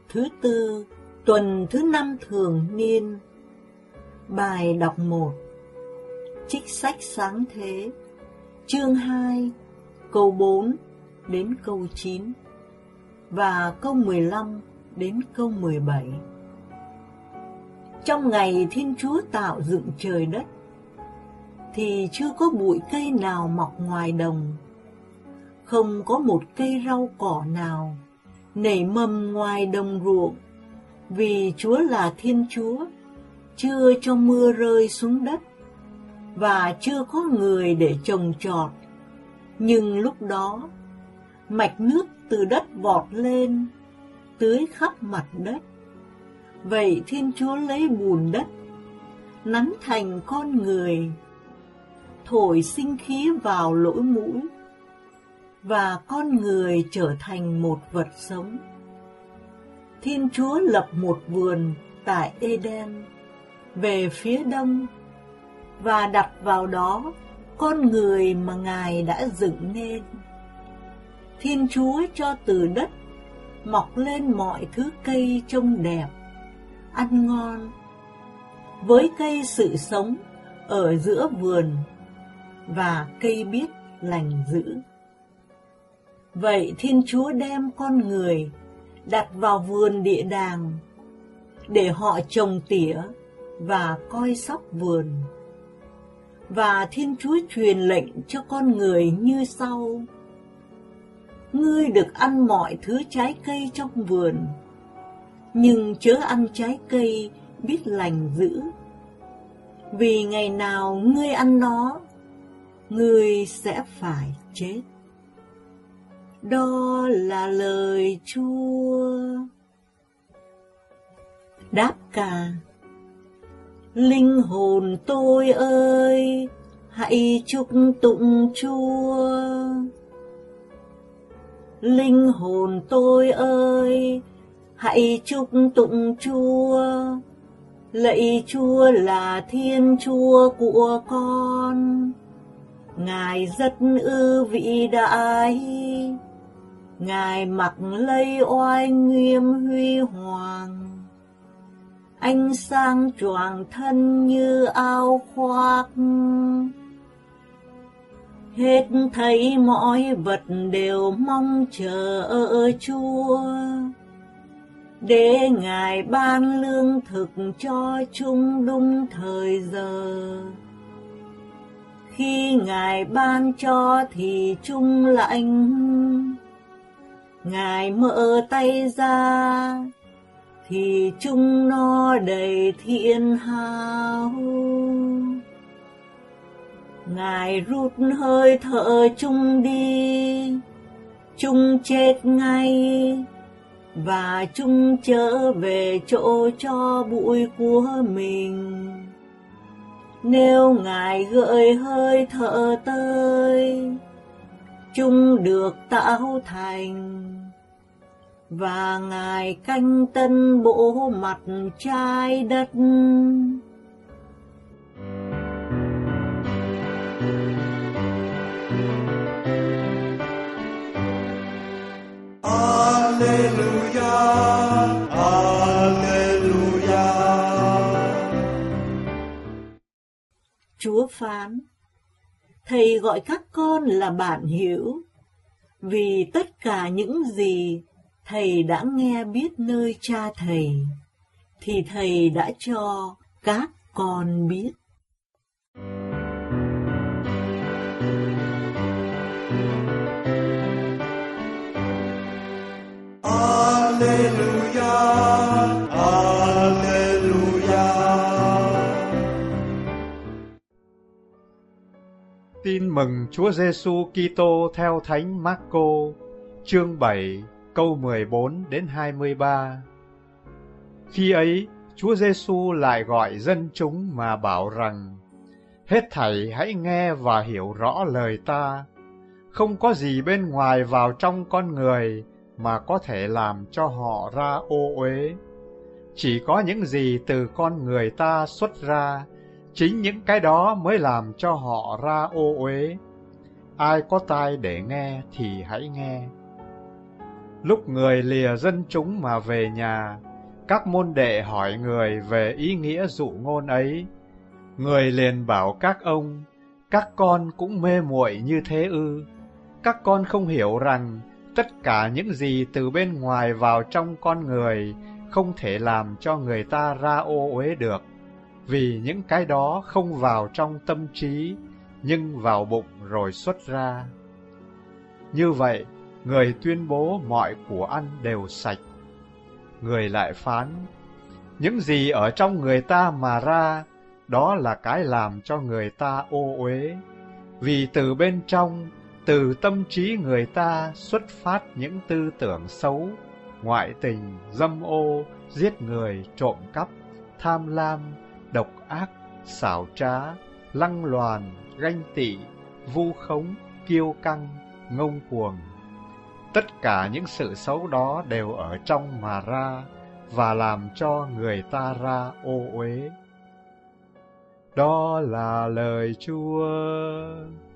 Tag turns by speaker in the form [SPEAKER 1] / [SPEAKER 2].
[SPEAKER 1] thứ tư, tuần thứ 5 thường niên. Bài đọc 1. Trích sách Sáng Thế, chương 2, câu 4 đến câu 9 và câu 15 đến câu 17. Trong ngày Thiên Chúa tạo dựng trời đất, thì chưa có bụi cây nào mọc ngoài đồng, không có một cây rau cỏ nào nảy mầm ngoài đồng ruộng, vì Chúa là Thiên Chúa, chưa cho mưa rơi xuống đất, và chưa có người để trồng trọt. Nhưng lúc đó, mạch nước từ đất vọt lên, tưới khắp mặt đất. Vậy Thiên Chúa lấy bùn đất, nắn thành con người, thổi sinh khí vào lỗ mũi, và con người trở thành một vật sống. Thiên Chúa lập một vườn tại Eden, về phía đông, và đặt vào đó con người mà Ngài đã dựng nên. Thiên Chúa cho từ đất mọc lên mọi thứ cây trông đẹp, ăn ngon, với cây sự sống ở giữa vườn, và cây biết lành dữ. Vậy Thiên Chúa đem con người đặt vào vườn địa đàng, để họ trồng tỉa và coi sóc vườn. Và Thiên Chúa truyền lệnh cho con người như sau: ngươi được ăn mọi thứ trái cây trong vườn, nhưng chớ ăn trái cây biết lành dữ, vì ngày nào ngươi ăn nó, ngươi sẽ phải chết. Đó là lời Chúa. Đáp ca. Linh hồn tôi ơi, hãy chúc tụng Chúa. Linh hồn tôi ơi, hãy chúc tụng Chúa. Lạy Chúa là Thiên Chúa của con, Ngài rất vĩ đại, Ngài mặc lấy oai nghiêm huy hoàng, ánh sáng choàng thân như áo khoác. Hết thảy mọi vật đều mong chờ ở Chúa, để Ngài ban lương thực cho chúng đúng thời giờ. Khi Ngài ban cho thì chúng lành, Ngài mở tay ra thì chúng nó đầy thiên hào. Ngài rút hơi thở chúng đi, chúng chết ngay, và chúng trở về chỗ cho bụi của mình. Nếu Ngài gợi hơi thở tới, chúng được tạo thành, và Ngài canh tân bộ mặt trái đất.
[SPEAKER 2] Alleluia, Alleluia.
[SPEAKER 1] Chúa phán: Thầy gọi các con là bạn hữu, vì tất cả những gì Thầy đã nghe biết nơi Cha Thầy, thì Thầy đã cho các con biết.
[SPEAKER 2] Alleluia, Alleluia.
[SPEAKER 3] Tin mừng Chúa Giêsu Kitô theo Thánh Mác-cô, chương 7, câu 14 đến 23. Khi ấy, Chúa Giêsu lại gọi dân chúng mà bảo rằng: hết thảy hãy nghe và hiểu rõ lời ta. Không có gì bên ngoài vào trong con người mà có thể làm cho họ ra ô uế. Chỉ có những gì từ con người ta xuất ra, chính những cái đó mới làm cho họ ra ô uế. Ai có tai để nghe thì hãy nghe. Lúc người lìa dân chúng mà về nhà, các môn đệ hỏi người về ý nghĩa dụ ngôn ấy. Người liền bảo các ông, các con cũng mê muội như thế ư? Các con không hiểu rằng tất cả những gì từ bên ngoài vào trong con người không thể làm cho người ta ra ô uế được, vì những cái đó không vào trong tâm trí, nhưng vào bụng rồi xuất ra. Như vậy, người tuyên bố mọi của ăn đều sạch. Người lại phán, những gì ở trong người ta mà ra, đó là cái làm cho người ta ô uế. Vì từ bên trong, từ tâm trí người ta xuất phát những tư tưởng xấu, ngoại tình, dâm ô, giết người, trộm cắp, tham lam, độc ác, xảo trá, lăng loàn, ganh tị, vu khống, kiêu căng, ngông cuồng. Tất cả những sự xấu đó đều ở trong mà ra, và làm cho người ta ra ô uế. Đó là lời Chúa.